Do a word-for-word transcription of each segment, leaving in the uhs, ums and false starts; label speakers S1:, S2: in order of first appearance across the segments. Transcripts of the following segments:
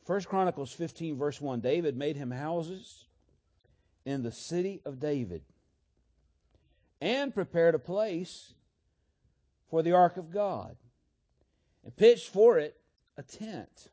S1: First Chronicles fifteen, verse one, David made him houses in the city of David and prepared a place for the ark of God and pitched for it a tent.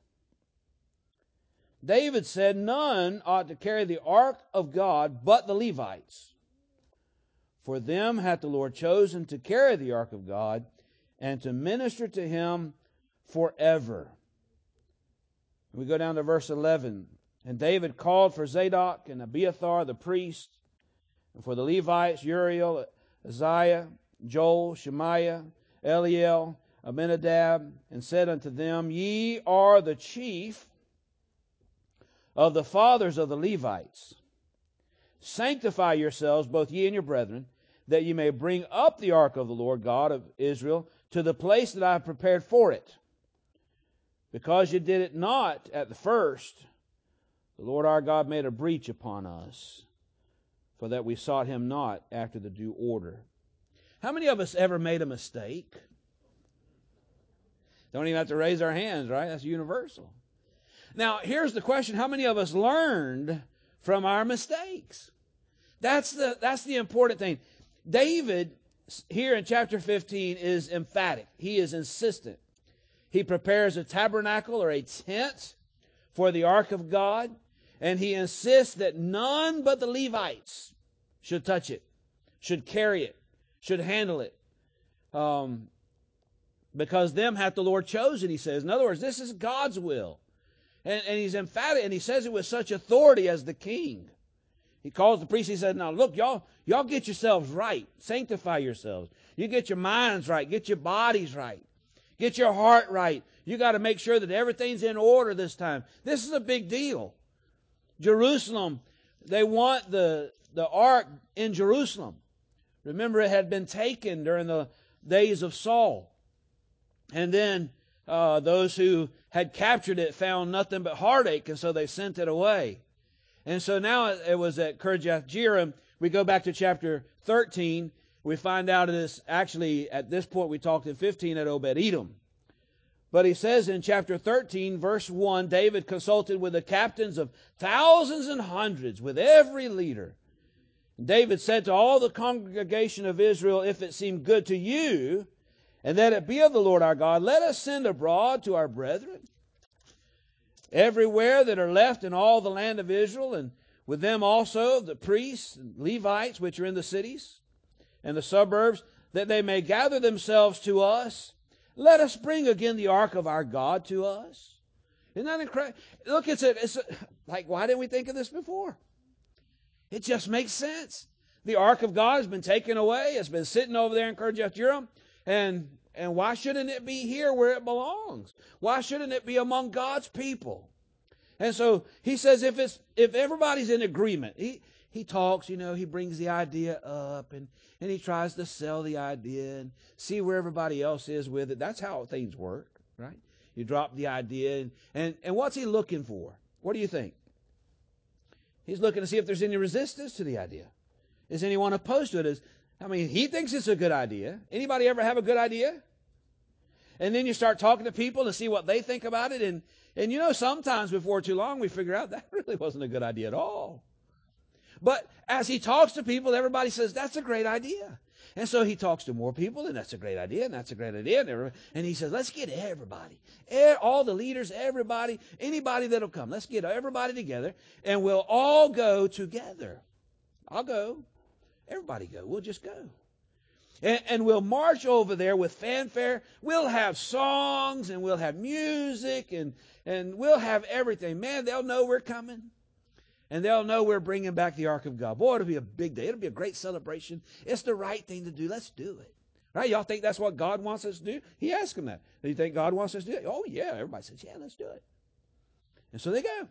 S1: David said, none ought to carry the ark of God but the Levites. For them hath the Lord chosen to carry the ark of God and to minister to him forever. We go down to verse eleven. And David called for Zadok and Abiathar the priest, and for the Levites, Uriel, Isaiah, Joel, Shemaiah, Eliel, Abinadab, and said unto them, Ye are the chief of the fathers of the Levites. Sanctify yourselves, both ye and your brethren, that ye may bring up the ark of the Lord God of Israel to the place that I have prepared for it. Because you did it not at the first, the Lord our God made a breach upon us, for that we sought him not after the due order. How many of us ever made a mistake? Don't even have to raise our hands, right? That's universal. Now, here's the question. How many of us learned from our mistakes? That's the, that's the important thing. David, here in chapter fifteen, is emphatic. He is insistent. He prepares a tabernacle or a tent for the ark of God, and he insists that none but the Levites should touch it, should carry it, should handle it. Um, because them hath the Lord chosen, he says. In other words, this is God's will. And, and he's emphatic, and he says it with such authority as the king. He calls the priest, he says, now look, y'all, y'all get yourselves right. Sanctify yourselves. You get your minds right. Get your bodies right. Get your heart right. You got to make sure that everything's in order this time. This is a big deal. Jerusalem, they want the, the ark in Jerusalem. Remember, it had been taken during the days of Saul. And then uh, those who had captured it found nothing but heartache, and so they sent it away. And so now it was at Kirjath Jearim. We go back to chapter thirteen. We find out it is actually, at this point, we talked in fifteen at Obed-Edom. But he says in chapter thirteen, verse one, David consulted with the captains of thousands and hundreds, with every leader. David said to all the congregation of Israel, if it seem good to you, and that it be of the Lord our God, let us send abroad to our brethren, everywhere that are left in all the land of Israel, and with them also the priests and Levites which are in the cities and the suburbs, that they may gather themselves to us. Let us bring again the ark of our God to us. Isn't that incredible? Look, it's, a, it's a, like, why didn't we think of this before? It just makes sense. The ark of God has been taken away. It's been sitting over there in Kirjath Jearim. And, and why shouldn't it be here where it belongs? Why shouldn't it be among God's people? And so he says if it's if everybody's in agreement, he, he talks, you know, he brings the idea up and, and he tries to sell the idea and see where everybody else is with it. That's how things work, right? You drop the idea. And, and, and what's he looking for? What do you think? He's looking to see if there's any resistance to the idea. Is anyone opposed to it? Is, I mean, he thinks it's a good idea. Anybody ever have a good idea? And then you start talking to people to see what they think about it. And, and you know, sometimes before too long, we figure out that really wasn't a good idea at all. But as he talks to people, everybody says, that's a great idea. And so he talks to more people, and that's a great idea, and that's a great idea. And, and he says, let's get everybody, all the leaders, everybody, anybody that'll come. Let's get everybody together, and we'll all go together. I'll go. Everybody go. We'll just go. And, and we'll march over there with fanfare. We'll have songs, and we'll have music, and, and we'll have everything. Man, they'll know we're coming. And they'll know we're bringing back the Ark of God. Boy, it'll be a big day. It'll be a great celebration. It's the right thing to do. Let's do it. Right? Y'all think that's what God wants us to do? He asked them that. Do you think God wants us to do it? Oh, yeah. Everybody says, yeah, let's do it. And so they go.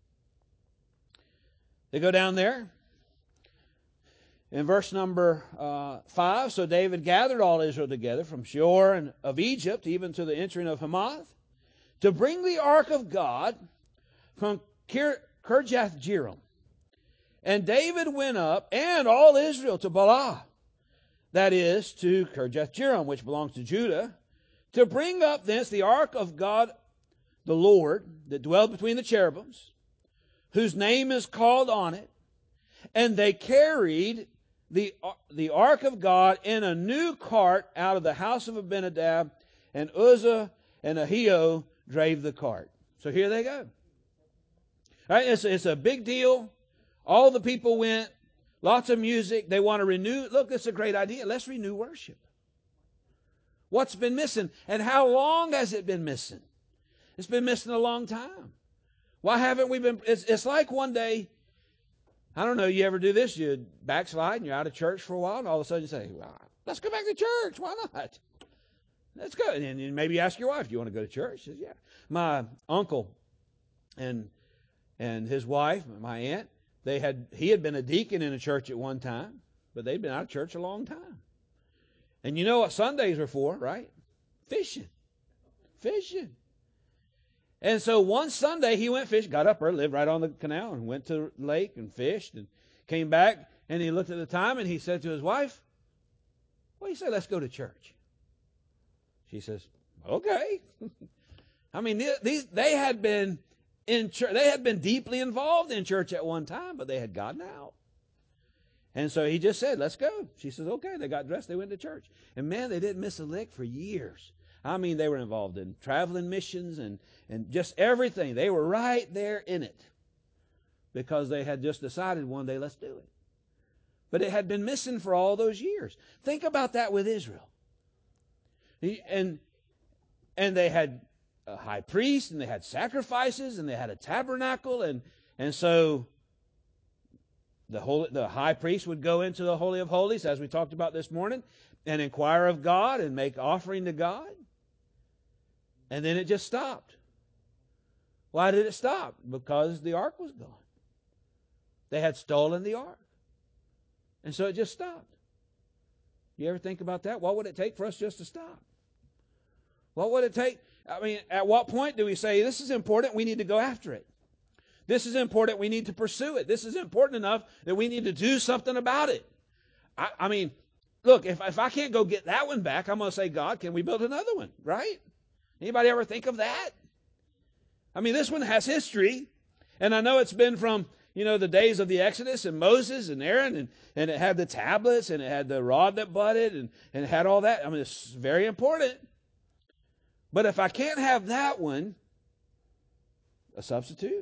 S1: They go down there. In verse number uh, five, so David gathered all Israel together from Shore and of Egypt, even to the entering of Hamath, to bring the Ark of God from Kir- Kirjath Jearim. And David went up, and all Israel, to Baalah, that is, to Kirjath Jearim, which belongs to Judah, to bring up thence the ark of God, the Lord that dwelled between the cherubims, whose name is called on it, and they carried the, the ark of God in a new cart out of the house of Abinadab, and Uzzah and Ahio drave the cart. So here they go. All right, it's, it's a big deal. All the people went. Lots of music. They want to renew. Look, it's a great idea. Let's renew worship. What's been missing? And how long has it been missing? It's been missing a long time. Why haven't we been? It's, it's like one day, I don't know, you ever do this? You backslide and you're out of church for a while, and all of a sudden you say, well, let's go back to church. Why not? Let's go. And then maybe you ask your wife, do you want to go to church? She says, yeah. My uncle and and his wife, my aunt, They had he had been a deacon in a church at one time, but they'd been out of church a long time. And you know what Sundays were for, right? Fishing. Fishing. And so one Sunday he went fishing, got up early, lived right on the canal, and went to the lake and fished, and came back, and he looked at the time, and he said to his wife, what do you say, let's go to church? She says, okay. I mean, these, they had been in church, they had been deeply involved in church at one time, but they had gotten out. And so he just said, let's go. She says, okay. They got dressed, they went to church. And man, they didn't miss a lick for years. I mean, they were involved in traveling missions and, and just everything. They were right there in it because they had just decided one day, let's do it. But it had been missing for all those years. Think about that with Israel. He, and, and they had a high priest, and they had sacrifices, and they had a tabernacle, and, and so the holy, the high priest would go into the Holy of Holies, as we talked about this morning, and inquire of God and make offering to God. And then it just stopped. Why did it stop? Because the ark was gone. They had stolen the ark. And so it just stopped. You ever think about that? What would it take for us just to stop? What would it take? I mean, at what point do we say, this is important, we need to go after it? This is important, we need to pursue it. This is important enough that we need to do something about it. I, I mean, look, if, if I can't go get that one back, I'm going to say, God, can we build another one? Right? Anybody ever think of that? I mean, this one has history. And I know it's been from, you know, the days of the Exodus and Moses and Aaron, and, and it had the tablets, and it had the rod that budded, and, and it had all that. I mean, it's very important. But if I can't have that one, a substitute?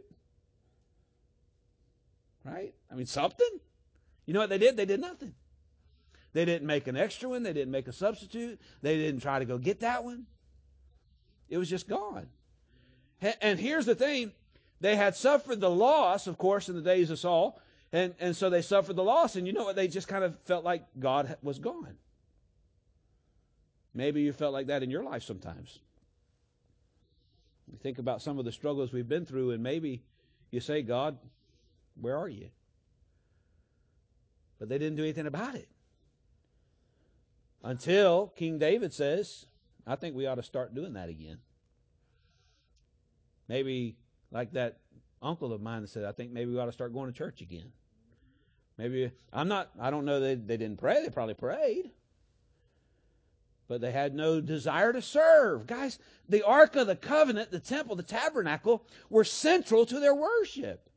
S1: Right? I mean, something. You know what they did? They did nothing. They didn't make an extra one. They didn't make a substitute. They didn't try to go get that one. It was just gone. And here's the thing. They had suffered the loss, of course, in the days of Saul. And, and so they suffered the loss. And you know what? They just kind of felt like God was gone. Maybe you felt like that in your life sometimes. You think about some of the struggles we've been through, and maybe you say, God, where are you? But they didn't do anything about it. Until King David says, I think we ought to start doing that again. Maybe like that uncle of mine that said, I think maybe we ought to start going to church again. Maybe, I'm not, I don't know, they, they didn't pray. They probably prayed. But they had no desire to serve. Guys, the Ark of the Covenant, the temple, the tabernacle were central to their worship.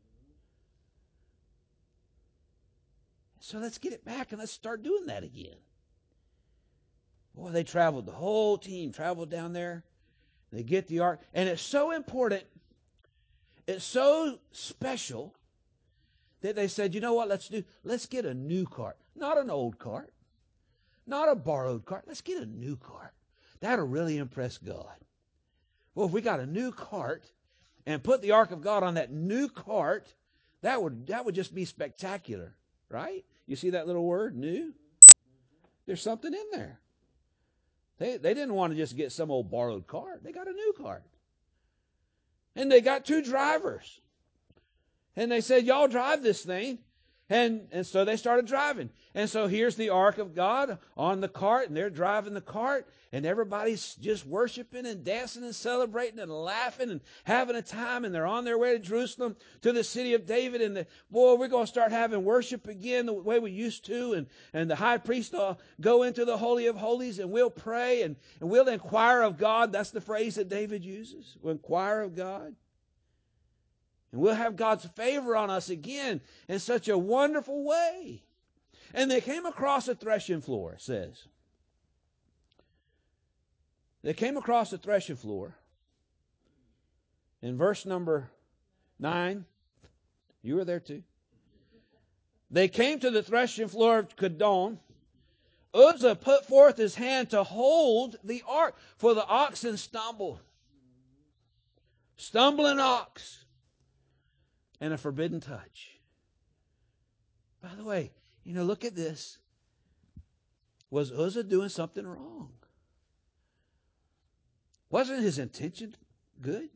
S1: So let's get it back and let's start doing that again. Boy, they traveled, the whole team traveled down there. They get the ark. And it's so important, it's so special that they said, you know what, let's do, let's get a new cart. Not an old cart. Not a borrowed cart. Let's get a new cart. That'll really impress God. Well, if we got a new cart and put the ark of God on that new cart, that would that would just be spectacular, right? You see that little word, new? There's something in there. They, they didn't want to just get some old borrowed cart. They got a new cart. And they got two drivers. And they said, y'all drive this thing. And, and so they started driving. And so here's the ark of God on the cart, and they're driving the cart, and everybody's just worshiping and dancing and celebrating and laughing and having a time, and they're on their way to Jerusalem, to the city of David, and the, boy, we're going to start having worship again the way we used to, and, and the high priest will go into the Holy of Holies, and we'll pray, and, and we'll inquire of God. That's the phrase that David uses. We'll inquire of God. And we'll have God's favor on us again in such a wonderful way. And they came across a threshing floor, it says. They came across a threshing floor. In verse number nine, you were there too. They came to the threshing floor of Kedon. Uzzah put forth his hand to hold the ark, for the oxen stumbled. Stumbling ox. And a forbidden touch. By the way, you know, look at this. Was Uzzah doing something wrong? Wasn't his intention good?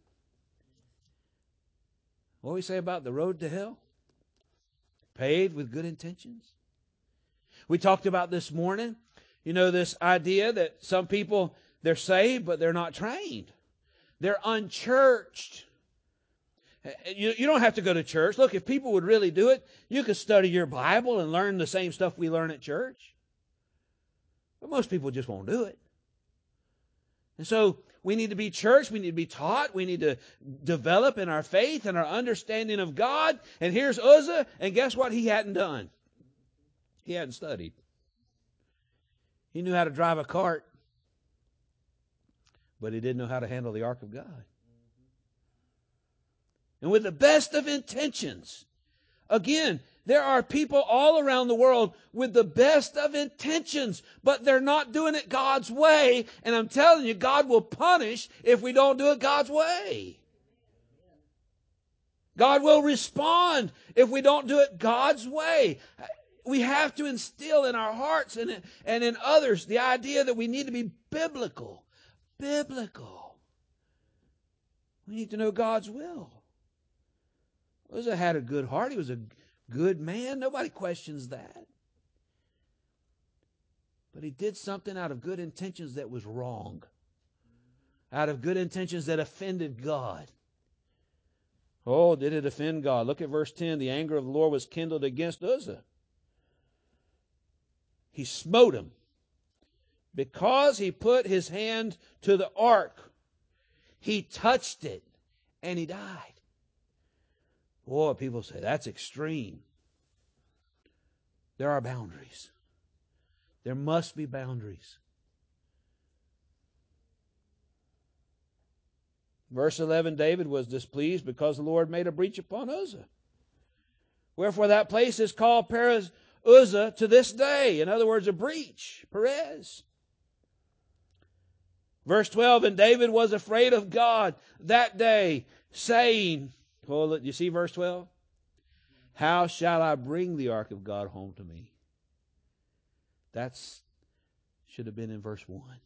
S1: What do we say about the road to hell? Paved with good intentions. We talked about this morning, you know, this idea that some people, they're saved, but they're not trained. They're unchurched. You, you don't have to go to church. Look, if people would really do it, you could study your Bible and learn the same stuff we learn at church. But most people just won't do it. And so we need to be church. We need to be taught. We need to develop in our faith and our understanding of God. And here's Uzzah, and guess what he hadn't done? He hadn't studied. He knew how to drive a cart, but he didn't know how to handle the ark of God. And with the best of intentions, again, there are people all around the world with the best of intentions, but they're not doing it God's way. And I'm telling you, God will punish if we don't do it God's way. God will respond if we don't do it God's way. We have to instill in our hearts and, and in others the idea that we need to be biblical. Biblical. We need to know God's will. Uzzah had a good heart. He was a good man. Nobody questions that. But he did something out of good intentions that was wrong. Out of good intentions that offended God. Oh, did it offend God? Look at verse ten. The anger of the Lord was kindled against Uzzah. He smote him because he put his hand to the ark. He touched it and he died. Boy, people say, that's extreme. There are boundaries. There must be boundaries. Verse eleven, David was displeased because the Lord made a breach upon Uzzah. Wherefore that place is called Perez Uzzah to this day. In other words, a breach. Perez. Verse twelve, and David was afraid of God that day, saying, oh, you see verse twelve? How shall I bring the ark of God home to me? That's should have been in verse one.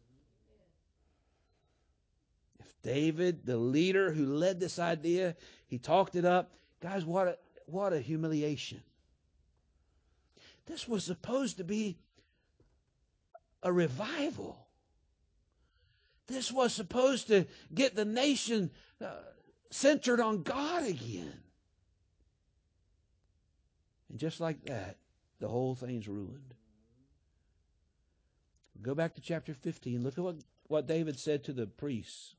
S1: If David, the leader who led this idea, he talked it up. Guys, what a, what a humiliation. This was supposed to be a revival. This was supposed to get the nation uh, centered on God again. And just like that, the whole thing's ruined. Go back to chapter fifteen. Look at what, what David said to the priests.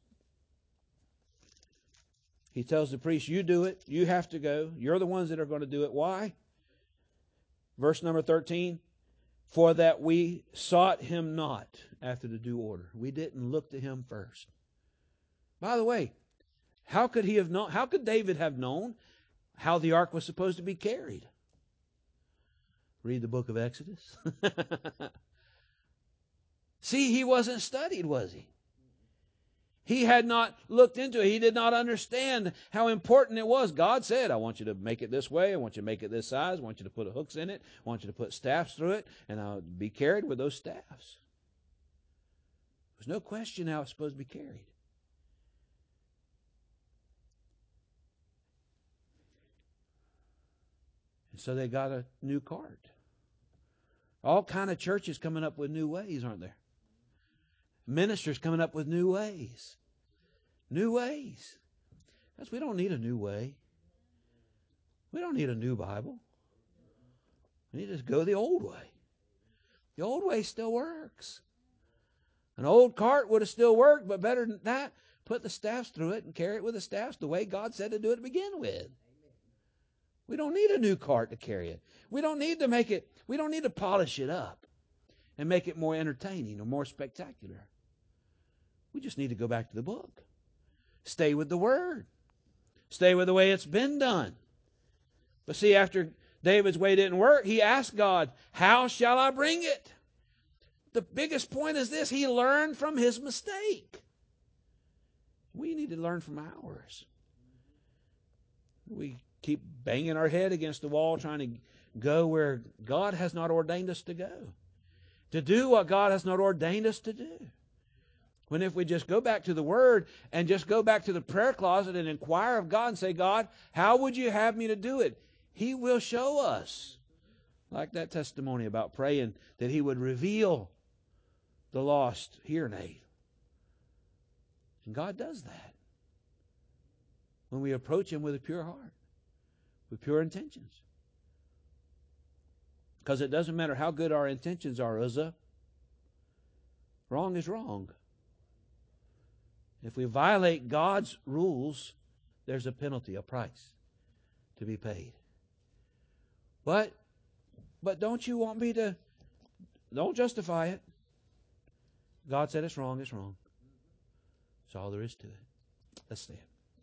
S1: He tells the priests, you do it. You have to go. You're the ones that are going to do it. Why? Verse number thirteen. For that we sought him not after the due order. We didn't look to him first. By the way, how could he have known? How could David have known how the ark was supposed to be carried? Read the book of Exodus. See, he wasn't studied, was he? He had not looked into it. He did not understand how important it was. God said, I want you to make it this way. I want you to make it this size. I want you to put hooks in it. I want you to put staffs through it. And I'll be carried with those staffs. There's no question how it's supposed to be carried. And so they got a new cart. All kind of churches coming up with new ways, aren't there? Ministers coming up with new ways. New ways. Because we don't need a new way. We don't need a new Bible. We need to just go the old way. The old way still works. An old cart would have still worked, but better than that, put the staffs through it and carry it with the staffs the way God said to do it to begin with. We don't need a new cart to carry it. We don't need to make it, we don't need to polish it up and make it more entertaining or more spectacular. We just need to go back to the book. Stay with the Word. Stay with the way it's been done. But see, after David's way didn't work, he asked God, how shall I bring it? The biggest point is this: he learned from his mistake. We need to learn from ours. We keep banging our head against the wall trying to go where God has not ordained us to go. To do what God has not ordained us to do. When if we just go back to the Word and just go back to the prayer closet and inquire of God and say, God, how would you have me to do it? He will show us. Like that testimony about praying that He would reveal the lost hearing aid. And God does that when we approach Him with a pure heart, with pure intentions. Because it doesn't matter how good our intentions are, Uzzah. Wrong is wrong. If we violate God's rules, there's a penalty, a price to be paid. But, but don't you want me to, don't justify it. God said it's wrong, it's wrong. That's all there is to it. Let's stand.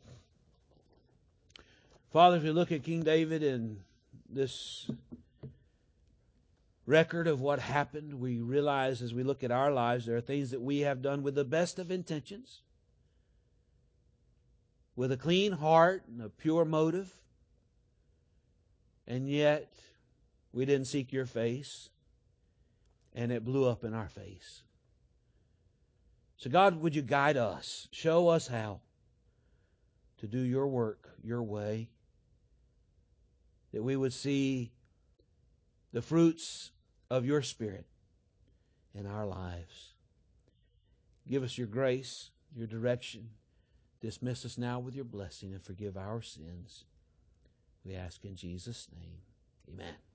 S1: Father, if we look at King David and this record of what happened, we realize as we look at our lives, there are things that we have done with the best of intentions, with a clean heart and a pure motive, and yet we didn't seek your face, and it blew up in our face. So God, would you guide us? Show us how to do your work your way, that we would see the fruits of your Spirit in our lives. Give us your grace, your direction. Dismiss us now with your blessing and forgive our sins. We ask in Jesus' name. Amen.